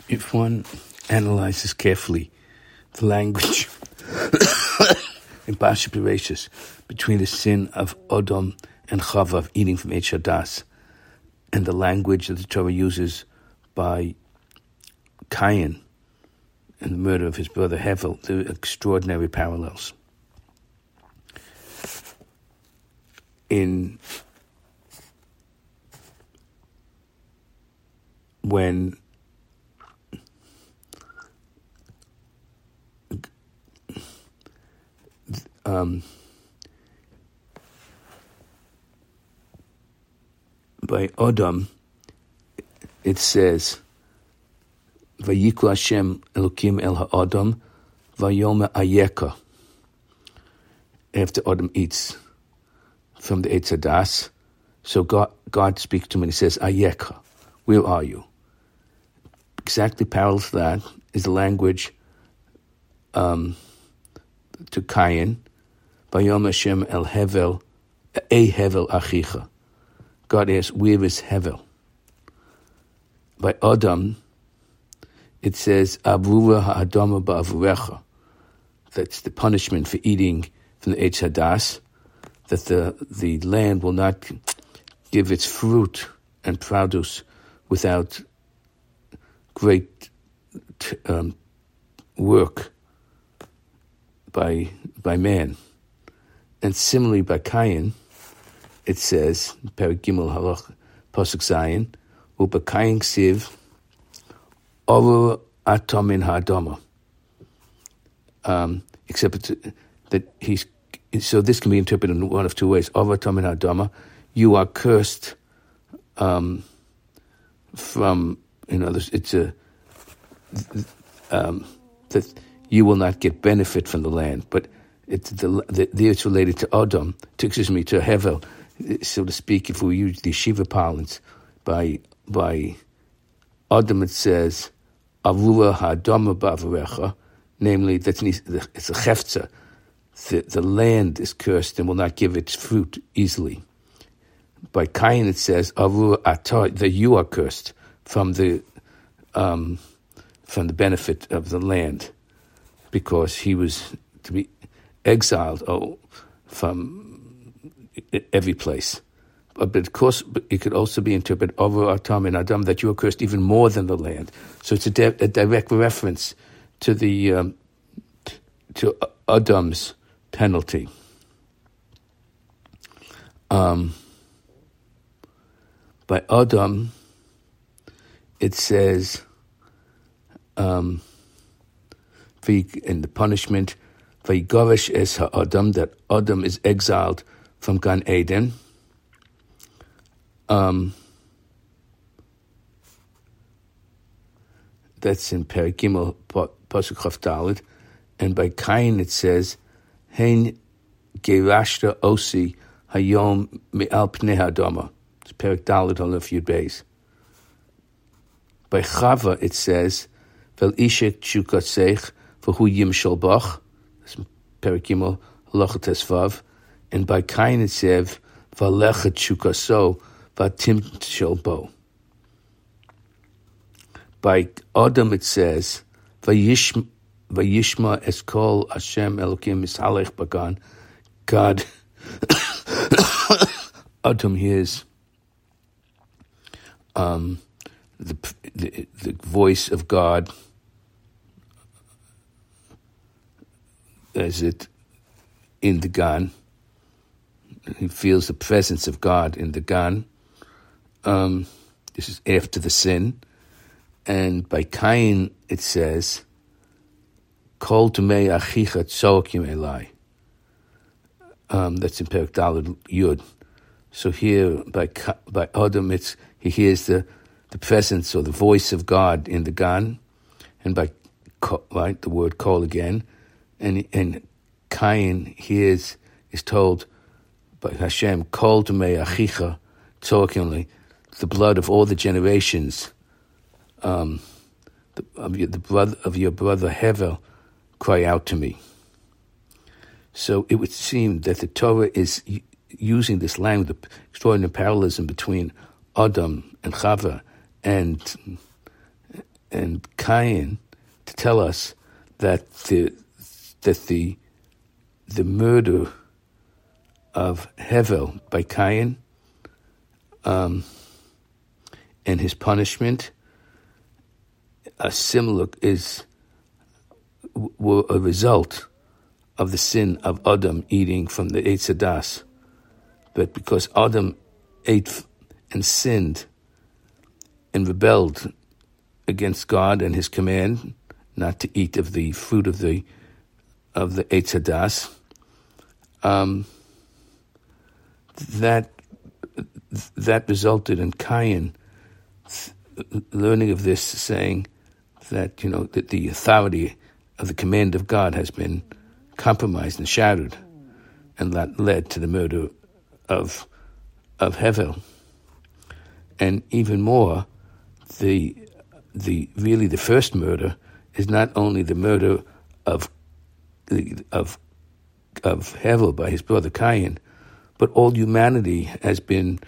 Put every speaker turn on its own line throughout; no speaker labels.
If one analyzes carefully the language in Parashat Bereshis between the sin of Adam and Chava of eating from Eitz Hadas and the language that the Torah uses by Cain and the murder of his brother Hevel, there are extraordinary parallels. When by Adam, it says, Vayikra Hashem Elokim el ha'adam, Vayoma ayeka. After Adam eats from the Eitz Hadas, so God speaks to him and he says, Ayeka, where are you? Exactly parallel to that is the language to Cain, Vayom Hashem el Hevel, Hevel achicha. God asks, where is Hevel? By Adam, it says, Avura ha'adama ba'avurecha. That's the punishment for eating from the Eitz Hadas, that the land will not give its fruit and produce without great work by man. And similarly by Cain, it says, Perek Gimel Halach Pasuk Zayin, Uba Cain Ksiv, Oru Atomin Ha'adama. Except that so this can be interpreted in one of two ways. Oru Atomin Ha'adama, you are cursed from, in others, it's that you will not get benefit from the land, but it's related to Adam, to Hevel, so to speak. If we use the Shiva parlance, by Adam it says, Avura ha'adama ba'avarecha, namely it's a chefza. The land is cursed and will not give its fruit easily. By Cain it says, Avura atah, that you are cursed from the benefit of the land, because he was to be exiled from every place. But of course, it could also be interpreted over Atam and Adam, that you are cursed even more than the land. So it's a direct reference to the to Adam's penalty. By Adam, it says in the punishment, Vayigarish es ha'adam, that Adam is exiled from Gan Eden. That's in Perek Gimel Pasuk Chaf Daled, and by Cain it says, Hein gerashta osi hayom me'al pnei ha'adama. It's Perek Daled Aleph Yud Beis. By Chava it says, Vel ishek tshukasech v'hu yimshal bach. That's Perek Gimel Halacha Tesvav. And by Cain it says, V'alecha tshukaso v'tim shalbo. By Adam it says, Vayishma eskol Hashem Elokim misalech bagan. God, Adam hears the voice of God as it in the Gan. He feels the presence of God in the Gan. This is after the sin. And by Cain it says, Kol tumei achicha tzokim elai. That's in Perek Daled Yud. So here by Adam he hears the presence or the voice of God in the Gan, and by the word Kol again, and Cain is told by Hashem, Kol tumei achicha tzokim, the blood of all the generations of your brother Hevel, cry out to me. So it would seem that the Torah is using this language, the extraordinary parallelism between Adam and Chava and Cain to tell us that the murder of Hevel by Cain and his punishment were a result of the sin of Adam eating from the Eitz Hadas. But because Adam ate and sinned and rebelled against God and his command not to eat of the fruit of the Eitz Hadas, that resulted in Cain learning of this, saying that that the authority of the command of God has been compromised and shattered, and that led to the murder of Hevel. And even more, the first murder is not only the murder of Hevel by his brother Cain, but all humanity has become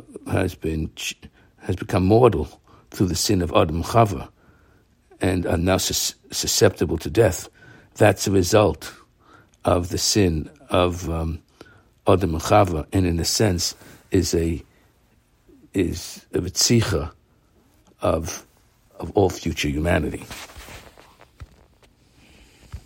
mortal through the sin of Adam and Chava, and are now susceptible to death. That's a result of the sin of Adam and Chava, and in a sense is a ritzicha of all future humanity.